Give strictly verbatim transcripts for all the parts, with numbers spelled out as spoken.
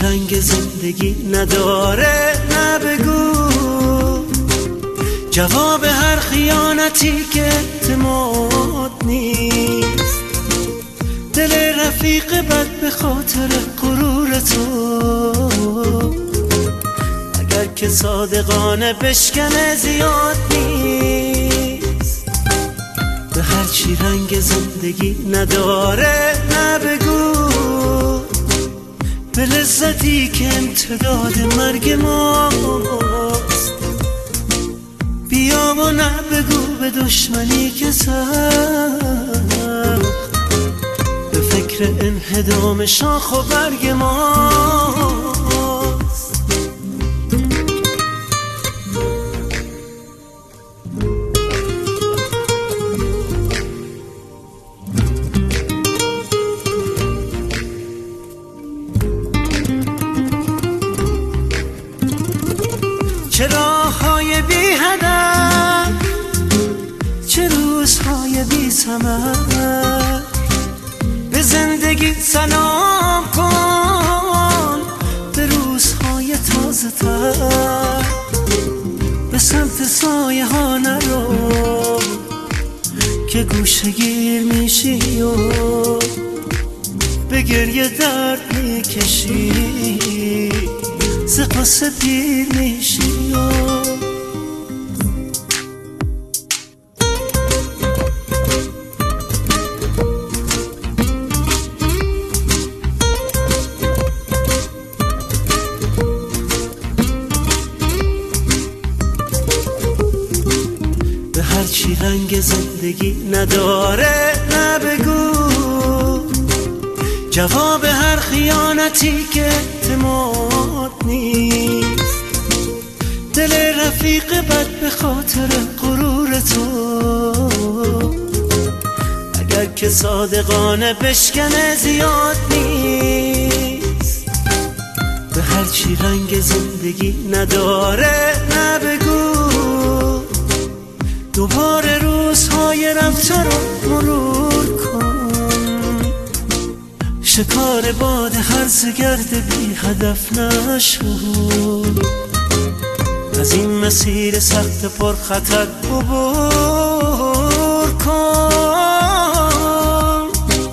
رنگ زندگی نداره؟ نه بگو جواب هر خیانتی که اعتماد نیست. دل رفیق بد به خاطر غرور تو اگر که صادقانه بشکنه زیاد نیست. به هرچی رنگ زندگی نداره؟ نه بگو به لذتی که امتداد مرگ ماست. بیا و نه بگو به دشمنی که سخت به فکر انهدام شاخ و برگ ماست. چه راه‌های بی هدف، چه روزهای بی ثمر، به زندگی سلام کن، به روزهای تازه تر. به سمت سایه ها نرو که گوشه گیر میشی و به گریه درد میکشی، ز قصه پیر میشی. به هرچی رنگ زندگی نداره؟ نه بگو جواب هر خیانتی که اعتماد نیست. دل رفیق بد به خاطر غرور تو اگر که صادقانه بشکنه زیاد نیست. به هرچی رنگ زندگی نداره؟ نه بگو دوباره روزهای رفته رو مرور کن، شکار باد هرزه گرد بی هدف نشو. از این مسیر سخت پر خطر عبور کن.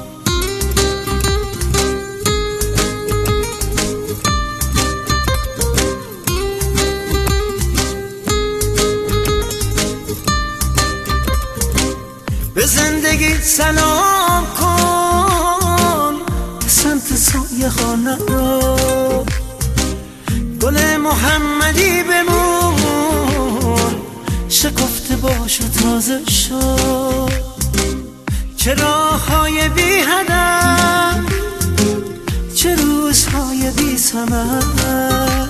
به زندگی سلام کن، به سمت سایه ها نرو، گل محمدی بمون، شکفته باش و تازه شو. چه راه‌های بی هدف، چه روزهای بی ثمر،